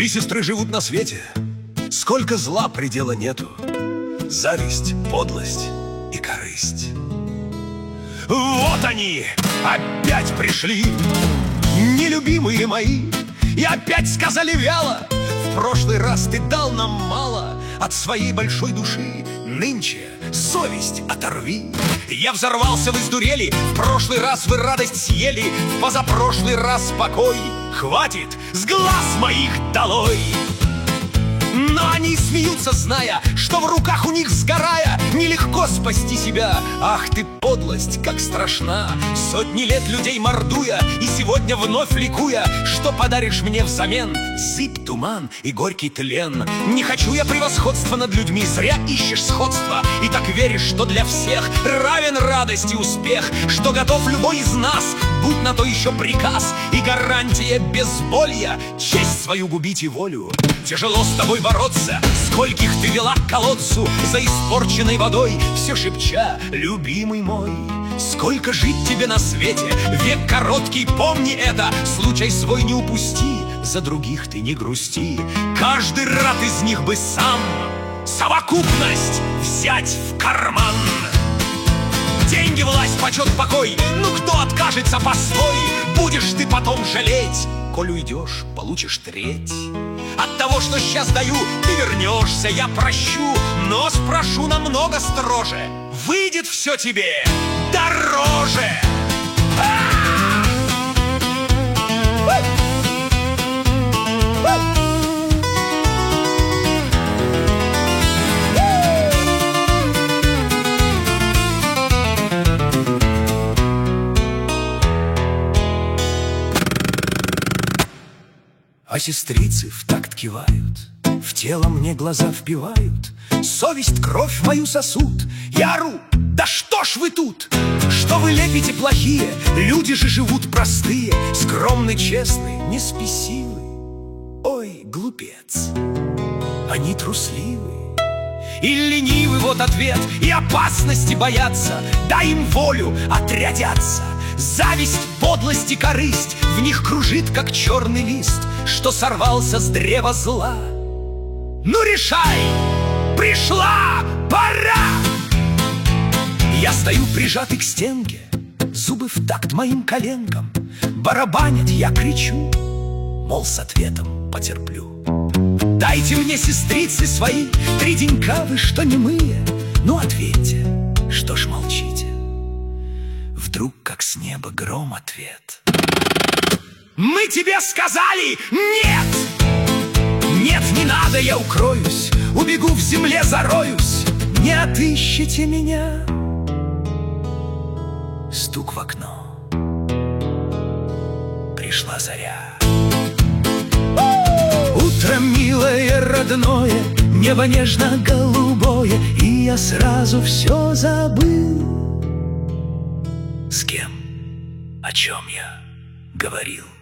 Три сестры живут на свете, сколько зла предела нету. Зависть, подлость и корысть. Вот они опять пришли, нелюбимые мои, и опять сказали вяло: в прошлый раз ты дал нам мало от своей большой души, нынче совесть оторви. Я взорвался, вы сдурели, в прошлый раз вы радость съели, в позапрошлый раз покой. Хватит, с глаз моих долой! Но они смеются, зная, что в руках у них сгорая нелегко спасти себя. Ах ты, подлость, как страшна! Сотни лет людей мордуя и сегодня вновь ликуя, что подаришь мне взамен? Зыбь, туман и горький тлен. Не хочу я превосходства над людьми, зря ищешь сходства и так веришь, что для всех равен радость и успех, что готов любой из нас, будь на то еще приказ и гарантия безволья, честь свою губить и волю. Тяжело с тобой бороться, скольких ты вела к колодцу за испорченной водой, все шепча: любимый мой, сколько жить тебе на свете, век короткий, помни это, случай свой не упусти, за других ты не грусти, каждый рад из них бы сам совокупность взять в карман. Деньги, власть, почет, покой, ну кто откажется постой? Будешь ты потом жалеть, коль уйдешь, получишь треть. От того, что сейчас даю, ты вернешься, я прощу, но спрошу намного строже: выйдет все тебе дороже. А сестрицы в такт кивают, в тело мне глаза впивают, совесть кровь мою сосут. Я ору: да что ж вы тут? Что вы лепите плохие? Люди же живут простые, скромны, честны, не спесивы. Ой, глупец, они трусливы и ленивы, вот ответ. И опасности боятся, дай им волю, отрядятся. Зависть, подлость и корысть в них кружит, как черный лист, что сорвался с древа зла. Ну решай, пришла пора! Я стою прижатый к стенке, зубы в такт моим коленкам, барабанят, я кричу, мол, с ответом потерплю. Дайте мне, сестрицы свои, 3 денька, вы что немые? Ну ответьте, что ж молчите? Вдруг, как с неба, гром ответ: мы тебе сказали нет! Нет, не надо, я укроюсь, убегу, в земле зароюсь, не отыщете меня. Стук в окно, пришла заря. Утро милое, родное, небо нежно-голубое, и я сразу все забыл. С кем, о чем я говорил?